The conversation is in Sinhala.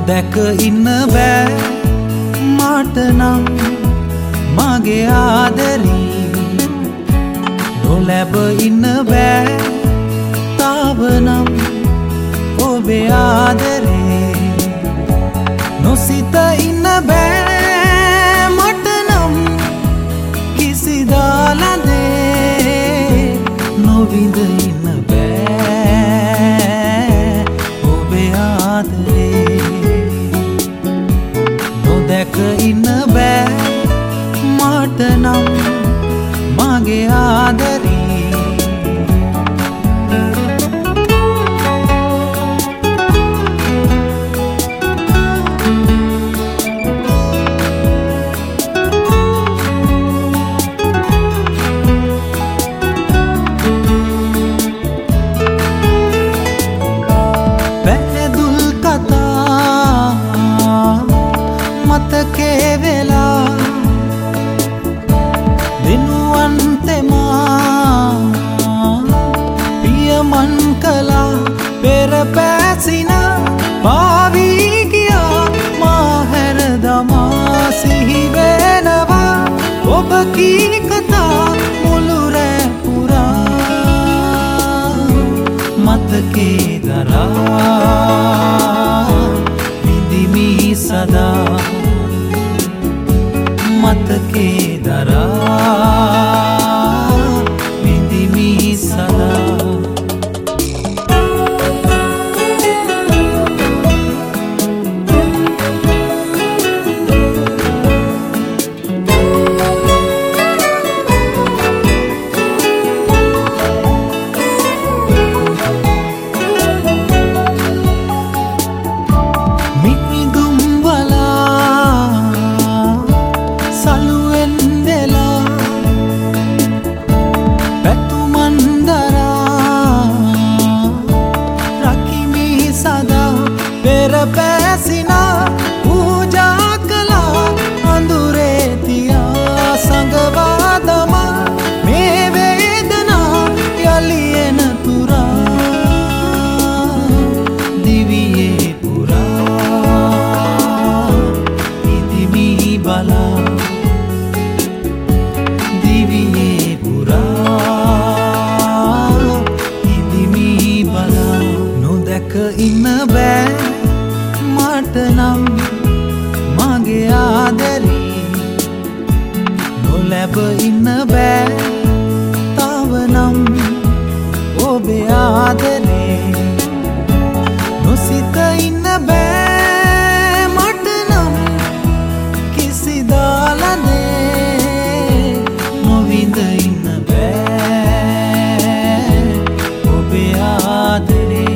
නොදැක ඉන්න බෑ මට නම් මගේ ආදරී නොලැබ ඉන්න බෑ තාවනම් ඔබේ ආදරේ නොසිත ඉන්න බෑ මට නම් කිසිදා ළඳේ නොවිඳ ඉන්න බෑ ඔබේ ආදරේ නොදැක ඉන්න බෑ මට නම් මගේ ආදරේ මතකේ වෙලා දිනුවන්තෙමා පියමන් කලා පෙර පැසින පාවී ගියා මා හැර දමා සිහි වෙනවා ඔබ කී කතා මුළු රෑ පුරා මතකේ දරා විඳිමි සදා මතකේ දරා විඳිමි සදා පැසිනා පූජා කළා අඳුරේ තියා සඟවා දමා මේ වේදනා යලි එන තුරා දිවියේ පුරා ඉදිමි බලා දිවියේ පුරා ඉදිමි බලා නොදැක ඉන්න බෑ මට නම් මගේ ආදරේ නොලැබ ඉන්න බෑ තාවනම් ඔබේ ආදරේ නොසිත ඉන්න බෑ මට නම් කිසිදා ළඳේ නොවිඳ ඉන්න බෑ ඔබේ ආදරේ